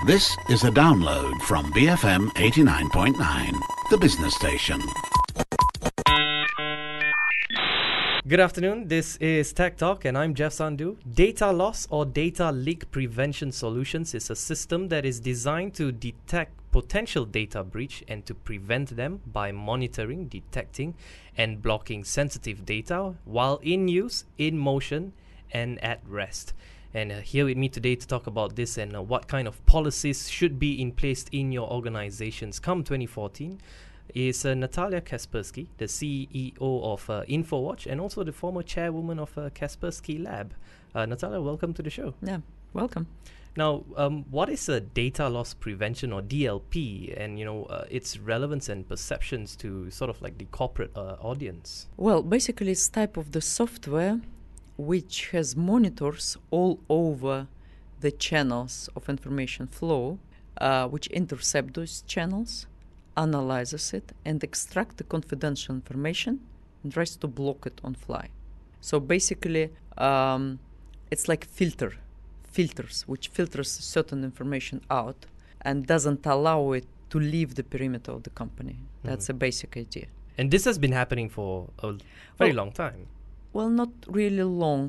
This is a download from BFM 89.9, the business station. Good afternoon, this is Tech Talk and I'm Jeff Sandhu. Data loss or data leak prevention solutions is a system that is designed to detect potential data breach and to prevent them by monitoring, detecting and blocking sensitive data while in use, in motion and at rest. And here with me today to talk about this and what kind of policies should be in place in your organizations come 2014 is Natalia Kaspersky, the CEO of InfoWatch and also the former chairwoman of Kaspersky Lab. Natalia, welcome to the show. Yeah, welcome. Now, what is a data loss prevention or DLP and, its relevance and perceptions to sort of like the corporate audience? Well, basically it's type of the software which has monitors all over the channels of information flow, which intercept those channels, analyzes it, and extract the confidential information and tries to block it on fly. So basically, it's like filters, which filters certain information out and doesn't allow it to leave the perimeter of the company. That's a basic idea. And this has been happening for a very long time. Well, not really long.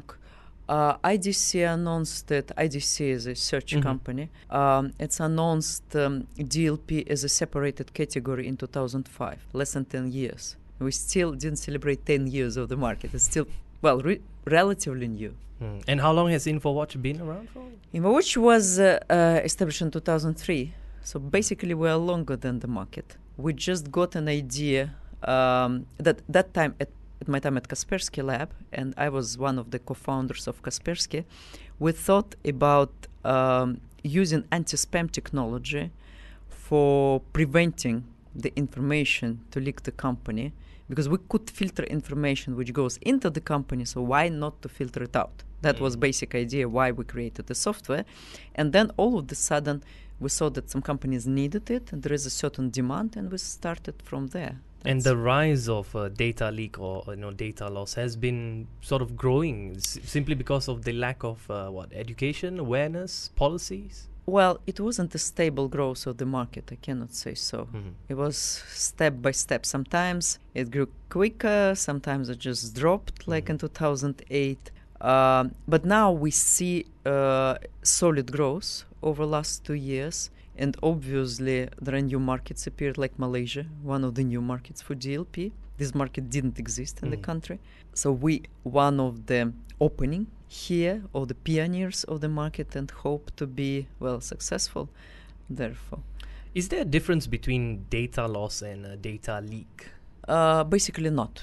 IDC announced that IDC is a search company. It's announced DLP as a separated category in 2005, less than 10 years. We still didn't celebrate 10 years of the market. It's still, relatively new. And how long has InfoWatch been around for? InfoWatch was established in 2003. So basically we are longer than the market. We just got an idea that time at my time at Kaspersky Lab, and I was one of the co-founders of Kaspersky, we thought about using anti-spam technology for preventing the information to leak the company, because we could filter information which goes into the company, so why not to filter it out? That was basic idea why we created the software. And then all of a sudden we saw that some companies needed it and there is a certain demand, and we started from there. And the rise of data leak or data loss has been sort of growing simply because of the lack of education, awareness, policies? Well, it wasn't a stable growth of the market, I cannot say so. It was step by step. Sometimes it grew quicker, sometimes it just dropped, like in 2008. But now we see solid growth over the last 2 years. And obviously, there are new markets appeared, like Malaysia, one of the new markets for DLP. This market didn't exist in the country. So we one of the opening here, or the pioneers of the market, and hope to be, successful, therefore. Is there a difference between data loss and data leak? Basically not.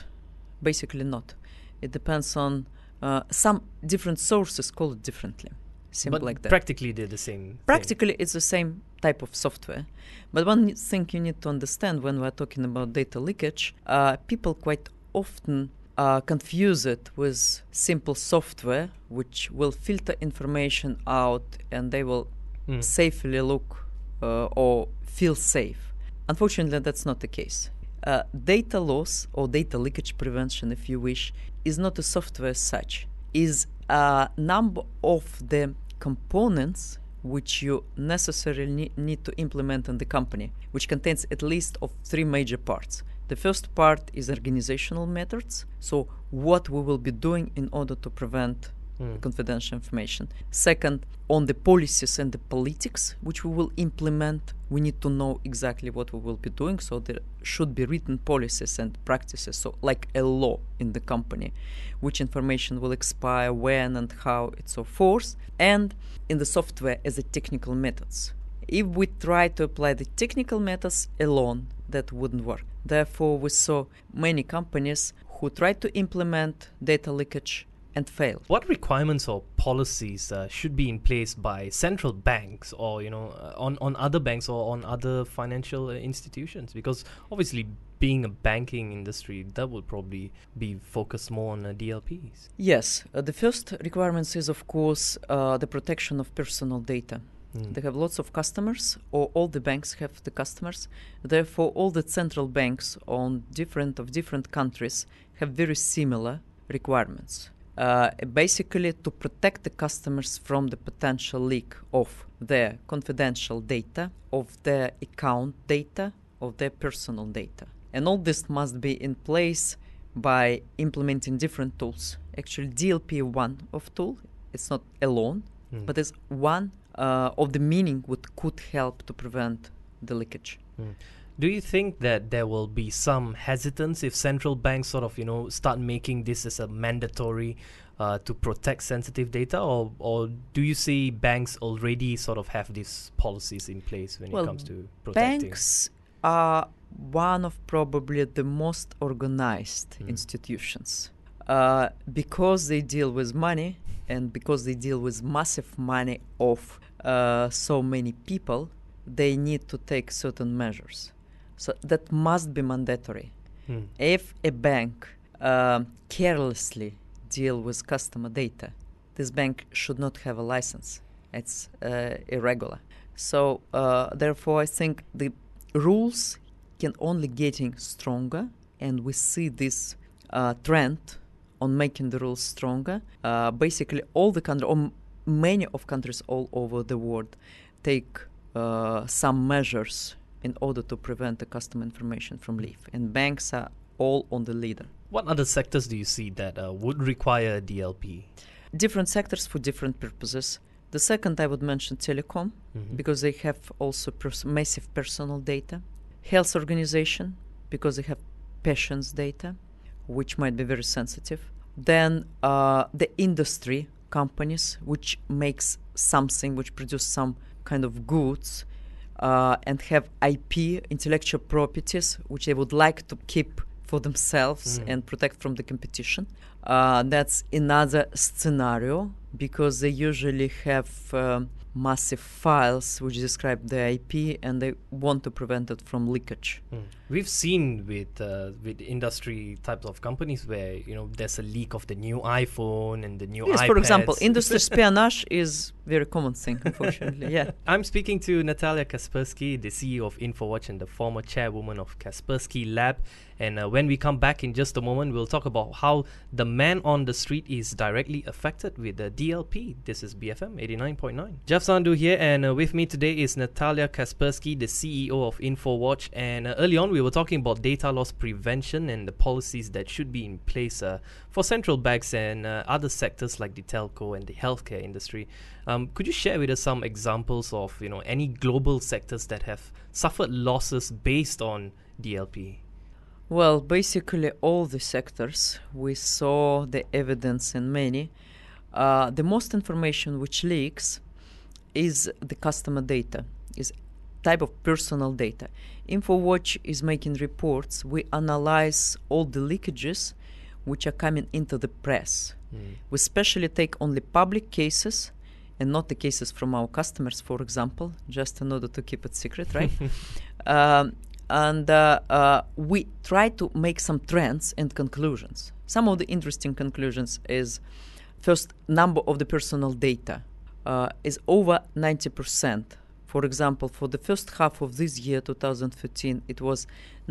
It depends on some different sources call it differently. Simple but like that. Practically they're the same. Practically it's the same type of software. But one thing you need to understand when we're talking about data leakage, people quite often confuse it with simple software which will filter information out and they will safely look or feel safe. Unfortunately, that's not the case. Data loss or data leakage prevention, if you wish, is not a software as such. Is a number of the components which you necessarily need to implement in the company, which contains at least of 3 major parts. The first part is organizational methods, so what we will be doing in order to prevent confidential information. Second, on the policies and the politics which we will implement, we need to know exactly what we will be doing, so there should be written policies and practices, so like a law in the company, which information will expire, when and how, and so forth. And in the software as a technical methods. If we try to apply the technical methods alone, that wouldn't work. Therefore, we saw many companies who tried to implement data leakage and failed. What requirements or policies should be in place by central banks or, on other banks or on other financial institutions? Because obviously being a banking industry, that would probably be focused more on DLPs. Yes. The first requirements is, of course, the protection of personal data. They have lots of customers, or all the banks have the customers. Therefore, all the central banks of different countries have very similar requirements. basically to protect the customers from the potential leak of their confidential data, of their account data, of their personal data. And all this must be in place by implementing different tools. Actually, DLP is one of tool. It's not alone, but it's one of the meaning what could help to prevent the leakage. Do you think that there will be some hesitance if central banks sort of, start making this as a mandatory to protect sensitive data, or do you see banks already sort of have these policies in place when it comes to protecting? Banks are one of probably the most organized institutions because they deal with money and because they deal with massive money of so many people. They need to take certain measures. So that must be mandatory. If a bank carelessly deal with customer data, this bank should not have a license. It's irregular. So therefore, I think the rules can only getting stronger, and we see this trend on making the rules stronger. Basically, all the countries, or many of countries all over the world, take some measures in order to prevent the customer information from leak. And banks are all on the leader. What other sectors do you see that would require a DLP? Different sectors for different purposes. The second I would mention telecom, because they have also massive personal data. Health organization, because they have patients' data, which might be very sensitive. Then the industry companies, which makes something, which produce some kind of goods, and have IP, intellectual properties, which they would like to keep for themselves and protect from the competition. That's another scenario, because they usually have massive files which describe the IP, and they want to prevent it from leakage. We've seen with industry types of companies where there's a leak of the new iPhone and the new iPads. For example, industry espionage is very common thing, unfortunately. Yeah. I'm speaking to Natalia Kaspersky, the CEO of InfoWatch and the former chairwoman of Kaspersky Lab. And when we come back in just a moment, we'll talk about how the man on the street is directly affected with the DLP. This is BFM 89.9. Jeff Sandhu here, and with me today is Natalia Kaspersky, the CEO of InfoWatch. And early on, we were talking about data loss prevention and the policies that should be in place for central banks and other sectors like the telco and the healthcare industry. Could you share with us some examples of any global sectors that have suffered losses based on DLP? Well, basically all the sectors, we saw the evidence in many. The most information which leaks is the customer data, is type of personal data. InfoWatch is making reports. We analyze all the leakages which are coming into the press. We especially take only public cases and not the cases from our customers, for example, just in order to keep it secret, right? And we try to make some trends and conclusions. Some of the interesting conclusions is, first, number of the personal data is over 90%. For example, for the first half of this year, 2015, it was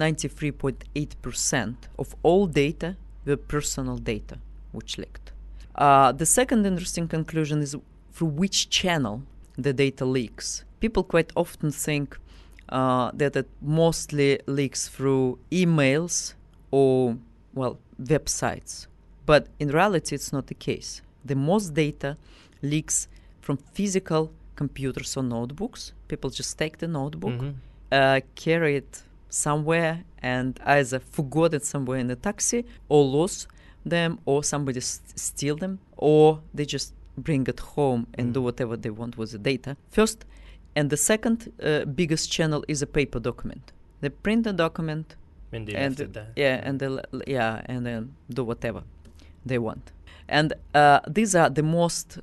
93.8% of all data were personal data which leaked. The second interesting conclusion is through which channel the data leaks. People quite often think that it mostly leaks through emails or, websites. But in reality, it's not the case. The most data leaks from physical computers or notebooks. People just take the notebook, carry it somewhere, and either forgot it somewhere in a taxi, or lost them, or somebody steal them, or they just bring it home and do whatever they want with the data. First, and the second biggest channel is a paper document. They print a document, and they left it there. And then do whatever they want. And these are the most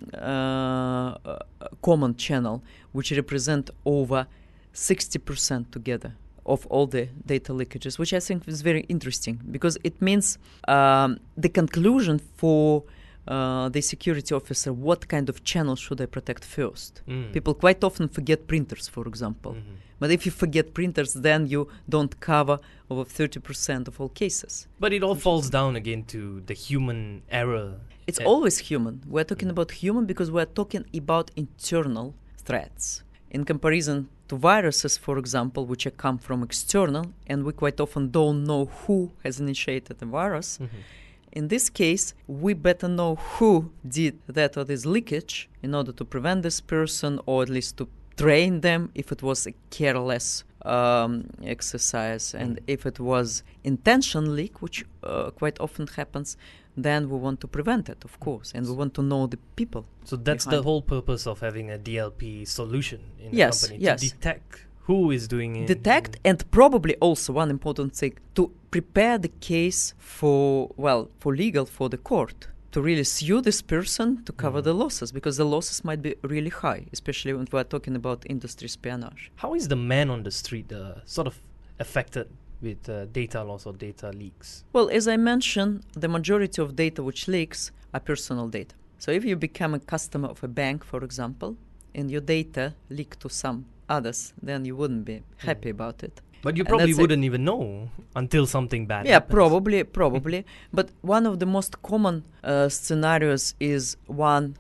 common channel, which represent over 60% together of all the data leakages, which I think is very interesting, because it means the conclusion for the security officer what kind of channel should I protect first. People quite often forget printers, for example. But if you forget printers, then you don't cover over 30% of all cases. But it all falls down again to the human error. It's always human. We're talking about human because we're talking about internal threats. In comparison to viruses, for example, which come from external, and we quite often don't know who has initiated the virus. In this case, we better know who did that or this leakage in order to prevent this person, or at least to train them if it was a careless exercise. And if it was intention leak, which quite often happens, then we want to prevent it, of course, and we want to know the people. So that's behind the whole purpose of having a DLP solution in Yes, a company, yes. to detect who is doing it. Detect, and probably also one important thing, to prepare the case for legal, for the court, to really sue this person to cover the losses, because the losses might be really high, especially when we're talking about industry espionage. How is the man on the street sort of affected with data loss or data leaks? Well, as I mentioned, the majority of data which leaks are personal data. So if you become a customer of a bank, for example, and your data leak to some others, then you wouldn't be happy about it. But you And probably that's wouldn't even know until something bad Yeah, happens. probably. But one of the most common scenarios is when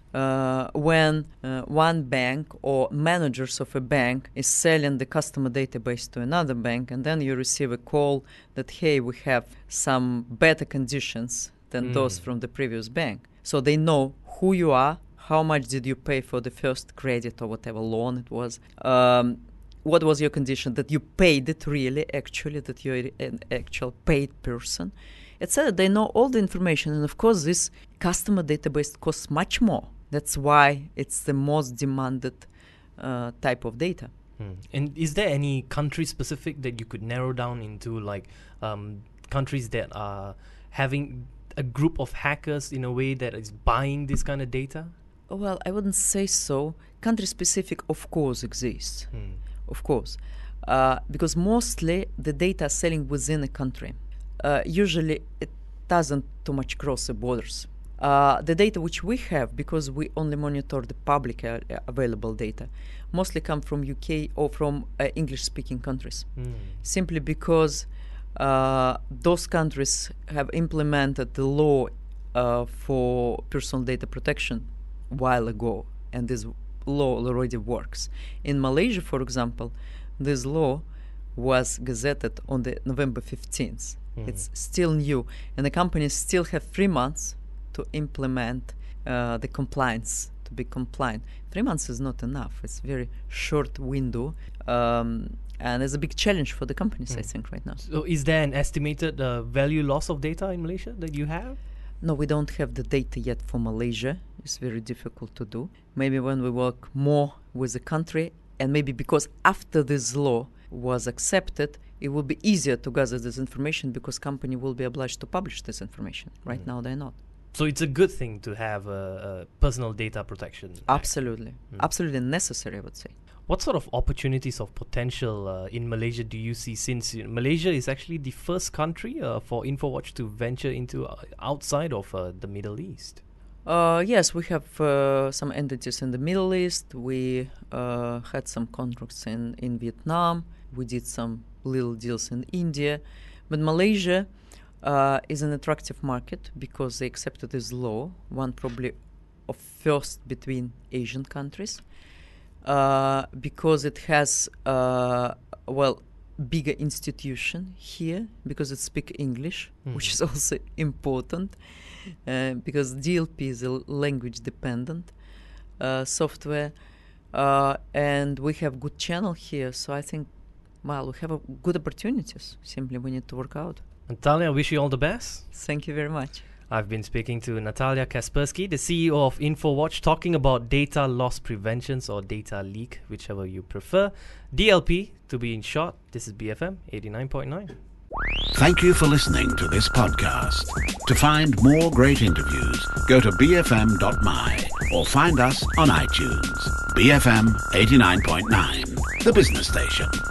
one bank or managers of a bank is selling the customer database to another bank, and then you receive a call that, hey, we have some better conditions than those from the previous bank. So they know who you are, how much did you pay for the first credit or whatever loan it was. What was your condition, that you paid it really, actually, that you're an actual paid person, etc. They know all the information. And of course, this customer database costs much more. That's why it's the most demanded type of data. And is there any country specific that you could narrow down into, like countries that are having a group of hackers in a way that is buying this kind of data? Well, I wouldn't say so. Country specific, of course, exists. Of course, because mostly the data are selling within a country. Usually it doesn't too much cross the borders. The data which we have, because we only monitor the public available data, mostly come from UK or from English-speaking countries, simply because those countries have implemented the law for personal data protection a while ago, and this law already works. In Malaysia, for example, this law was gazetted on the November 15th. It's still new, and the companies still have 3 months to implement the compliance, to be compliant. 3 months is not enough. It's a very short window, and it's a big challenge for the companies, I think, right now. So is there an estimated value loss of data in Malaysia that you have? No, we don't have the data yet for Malaysia. It's very difficult to do. Maybe when we work more with the country, and maybe because after this law was accepted, it will be easier to gather this information, because company will be obliged to publish this information. Right now, they're not. So it's a good thing to have a personal data protection act. Absolutely. Absolutely necessary, I would say. What sort of opportunities of potential in Malaysia do you see, since Malaysia is actually the first country for InfoWatch to venture into outside of the Middle East? Yes, we have some entities in the Middle East. We had some contracts in Vietnam. We did some little deals in India. But Malaysia is an attractive market because they accepted this law, one probably of first between Asian countries. Because it has bigger institution here, because it speaks English, which is also important, because DLP is a language dependent software, and we have good channel here. So I think, we have good opportunities. Simply we need to work out. Natalia, I wish you all the best. Thank you very much. I've been speaking to Natalia Kaspersky, the CEO of InfoWatch, talking about data loss preventions, or data leak, whichever you prefer. DLP, to be in short. This is BFM 89.9. Thank you for listening to this podcast. To find more great interviews, go to bfm.my or find us on iTunes. BFM 89.9, the business station.